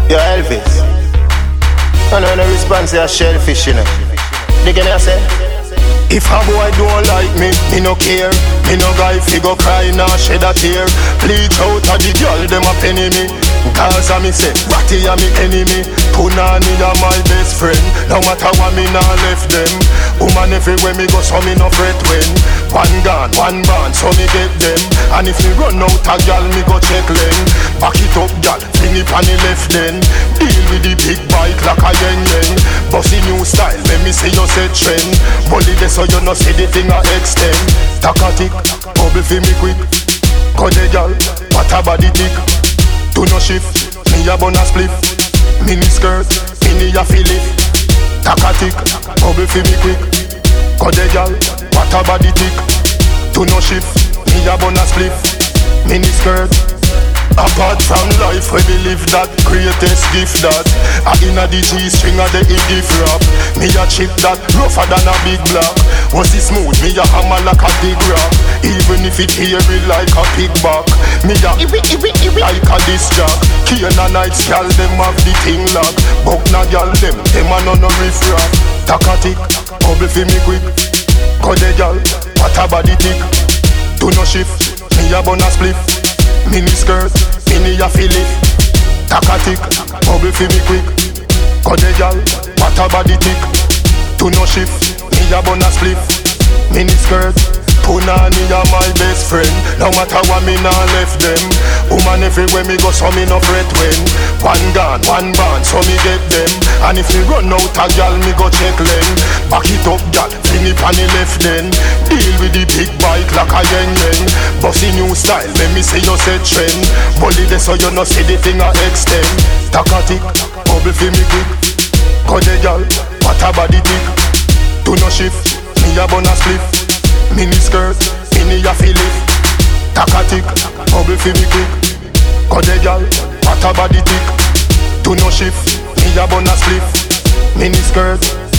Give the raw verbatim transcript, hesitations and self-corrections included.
Yo, Elvis. I know no response to a shellfish, you know. Dig in here, say. If a boy don't like me, me no care. Me no guy figure cry nor shed a tear. Bleach out of the girl, them a penny me. Cause I me say, Ratty a me enemy. Punani a my best friend. No matter what me nah left them. Woman everywhere me go, so me no fret when. One gun, one band, so me get them. And if me run out a gal, me go check lane. Back it up gal, fling it on the left then. Deal with the big bike like a yen yen. Bossy new style, let me see you set trend. Bully this so you no see the thing I extend. Takatik, bubble for me quick. Cut the gal, what a body tick. Do no shift, me a bun a spliff. Mini skirt, mini a fill it. Takatik, bubble for me quick. Cut the gal, what a body tick. Do no shift, me a bun a spliff. Mini skirt. Apart from life, where we live that greatest gift that I inna the G-string of the gift rap. Me a chip that rougher than a big block. Was it smooth, me a hammer like a big rock. Even if it hairy like a pigback. Me a iwi iwi iwi like a disc jack. Key and a nights, gal them have the thing lock. Buck na gal them, them a no no riff rap. Takatik, bubble fi me quick. Cut the gal, what a body tick. Do no shift, me a bun a spliff. Mini skirt, mini a fill it. Takatik, bubble fi me quick. Cut the gal, what a body tick. Do no shift, me a bun a spliff. Mini skirt, Punani a my best friend. No matter what me nah left them. Woman everywhere me go, so me no fret when. One gun, one band, so me get them. And if me run out a gal, me go check lane. Back it up gal, fling it on the left then. Deal with the big bike like a yen yen. Bossy new style, let me see you set trend. Bully this so you no see the thing I extend. Takatik, bubble fi me quick. Cut the gal, what a body tick. Do no shift, me a bun a spliff. Mini skirt, mini a fill it. Takatik, bubble fi me quick. Cut the gal, what a body tick. Do no shift, me a bun a spliff. Mini skirt,